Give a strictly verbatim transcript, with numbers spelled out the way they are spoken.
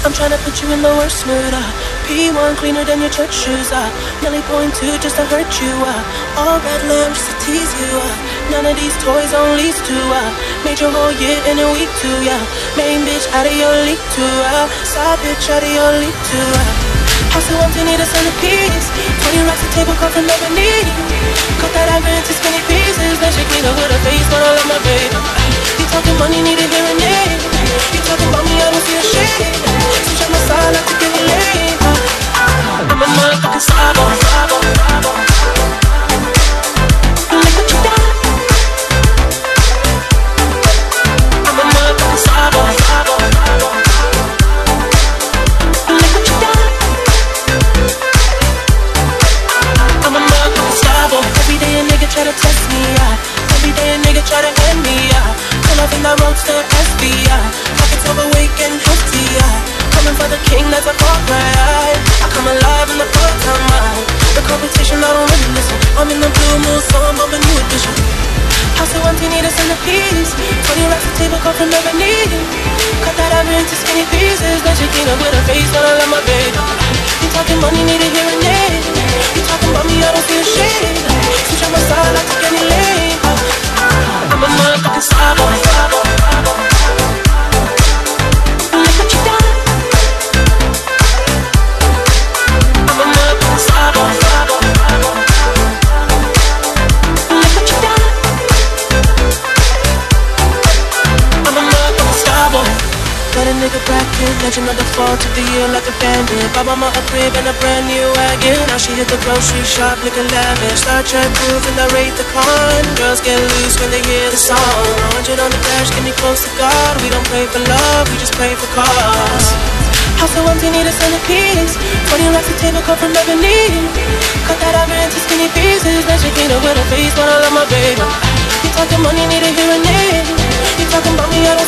I'm tryna put you in the worst mood, uh. P one cleaner than your church shoes, uh. Nelly point two just to hurt you, uh. All red lamps just to tease you, uh. None of these toys on lease to, uh. Made your whole year in a week too, yeah. Main bitch out of your league too, uh. Side bitch out of your league too, uh. House so empty, need a centerpiece. Twenty racks a table cut from ebony. Cut that ivory into skinny pieces. Then she clean up with her face, but I love my baby. You talking money, need a hearing aid. You talking about me, I don't see a shade. Switch on my side, like to get it laid. I'm a motherfucking sabo, sabo, sabo. Look what you done. I'm a motherfucking sabo, sabo, sabo. Look what you done. I'm a motherfucking sabo. Every day a nigga try to test me, yeah. Every day a nigga try to end me, yeah. Pull up in that roadster S V, yeah. Pockets overweight and hefty, yeah. Coming for the king, that's a far cry. I come alive in the part-time mind. The competition, I don't really listen. I'm in the blue moon, so I'm bumping new edition. House so empty, need a centerpiece. Twenty racks a table cut from ebony. Cut that ivory into skinny pieces. Then she clean up with her face, but I love my baby. You talking money, need a hearing aid. You talking about me, I don't see a shade. Switch on my side, I take any lane. I'm a motherfucking sabo, sabo, sabo. Look what you done. I'm a motherfucking sabo, sabo, sabo. Look what you done. I'm a motherfucking sabo. Got a nigga bracket, legend of the fall, took the year like a bandit. Bought mama a crib and a brand new wagon. Now she hit the grocery shop looking lavish. Star Trek proof and I rate the con. Girls get loose when they hear the song. one hundred on the dash, get me close to God. We don't pray for love, we just pray for cause. House so empty, need a centerpiece. Twenty racks a table cut from ebony. Cut that ivory into skinny pieces. Then she clean up with her face, but I love my baby. You talking money, need a hearing aid. You talking about me, I don't